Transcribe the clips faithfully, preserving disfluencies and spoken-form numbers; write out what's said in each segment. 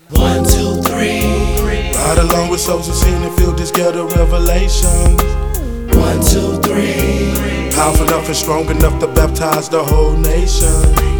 One, two, three. Ride along with souls and sin and feel this ghetto revelation. One, two, three. Powerful enough and strong enough to baptize the whole nation.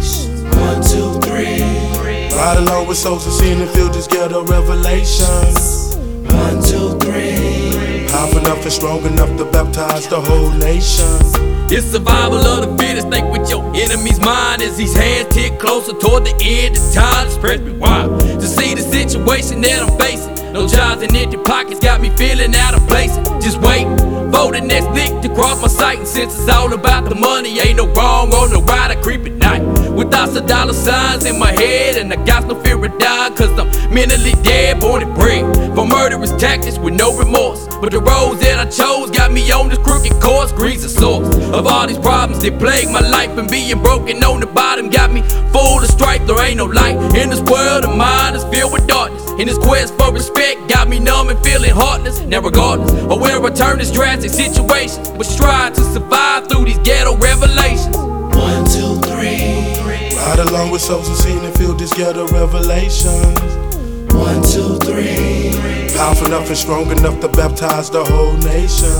One, two, three. Ride along with souls and sin and feel this ghetto revelation. One, two, three. Powerful enough and strong enough to baptize the whole nation. It's survival of the fittest. Think with your enemy's mind as these hands tick closer toward the end of time. Just press me wide to see the situation that I'm facing. No jobs and empty pockets got me feeling out of place. Just waiting for the next lick to cross my sight. And since it's all about the money, ain't no wrong on the ride. I creep at night with thoughts of dollar signs in my head, and I got no fear of dying, cause I'm mentally dead, born and bred for murderous tactics with no remorse. But the roads that I chose got me on this crooked course. Greed's the source of all these problems that plague my life, and being broken on the bottom got me full of strife. There ain't no light in this world of mine, is filled with darkness. In this quest for respect got me numb and feeling heartless. Now regardless of where I turn this drastic situation, but strive to survive through these ghetto revelations. One, two, three. Ride along with souls and sin and feel this ghetto revelation. One, two, three. Powerful enough and strong enough to baptize the whole nation.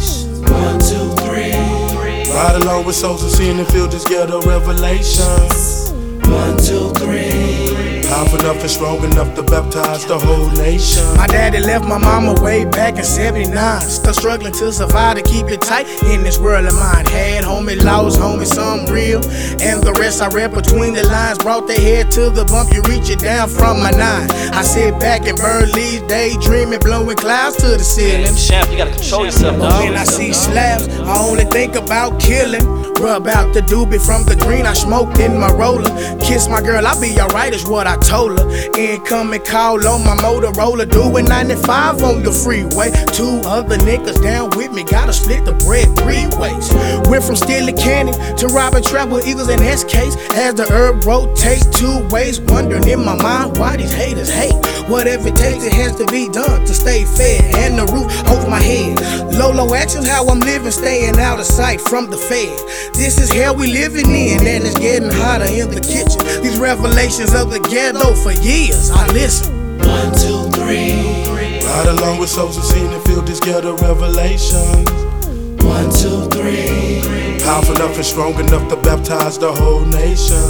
One, two, three. Ride along with souls and sin and feel this ghetto revelation. One, two, three. Powerful enough and strong enough to baptize the whole nation. My daddy left my mama way back in seventy-nine. Still struggling to survive, to keep it tight in this world of mine. Had homie lost, homie some real, and the rest I read between the lines. Brought their head to the bump, you reach it down from my nine. I sit back and burn leaves, daydreaming, blowing clouds to the ceiling. Champ, you gotta control yourself, dog. When I see slabs, I only think about killing. Rub out the doobie from the green I smoked in my roller. Kiss my girl, I'll be alright is what I told her. Incoming call on my Motorola, doing ninety-five on the freeway. Two other niggas down with me, gotta split the bread three ways. Went from stealing candy to robbing trap with Eagles and S Ks. As the herb rotates two ways, wondering in my mind why these haters hate. Whatever it takes, it has to be done to stay fed and the roof over my head. Low, low actions, how I'm living, staying out of sight from the Fed. This is hell we living in, and it's getting hotter in the kitchen. These revelations of the ghetto, for years I listen. One, two, three. Ride along with souls and sin and feel this ghetto revelation. One, two, three. Powerful enough and strong enough to baptize the whole nation.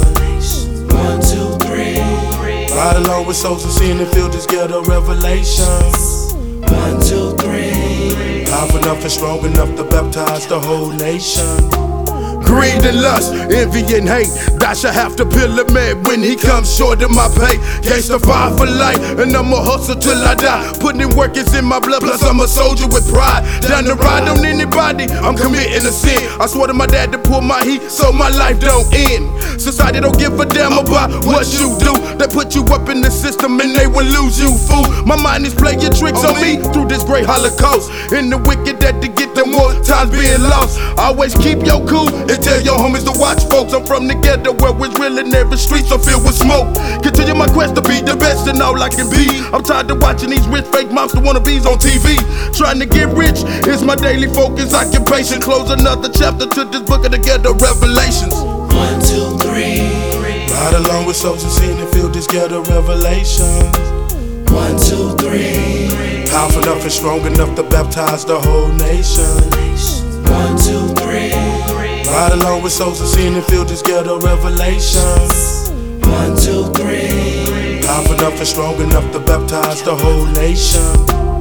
One, two, three. Ride along with souls and sin and feel this ghetto revelation. One, two, three. Powerful enough and strong enough to baptize the whole nation. Greed and lust, envy and hate, that should have to peel a man when he comes short of my pay. Gangsta five for life, and I'ma hustle till I die. Putting in work is in my blood, plus I'm a soldier with pride. Down the ride on anybody, I'm committing a sin. I swore to my dad to pull my heat so my life don't end. Society don't give a damn about what you do. They put you up in the system and they will lose you, fool. My mind is playing tricks on me through this great holocaust. And the wicked that to get them more times being lost. Always keep your cool and tell your homies to watch, folks. I'm from the ghetto where it's real and every streets are filled with smoke. Continue my quest to be the best and all I can be. I'm tired of watching these rich fake monster wannabes on T V. Trying to get rich is my daily focus, occupation. Close another chapter to this book of the ghetto revelations. One, two, three. Ride along with souls and sin and feel this ghetto revelation. One, two, three. Powerful enough and strong enough to baptize the whole nation. One, two, three. Ride along with souls and sin and feel this ghetto revelation. One, two, three. Powerful enough and strong enough to baptize the whole nation.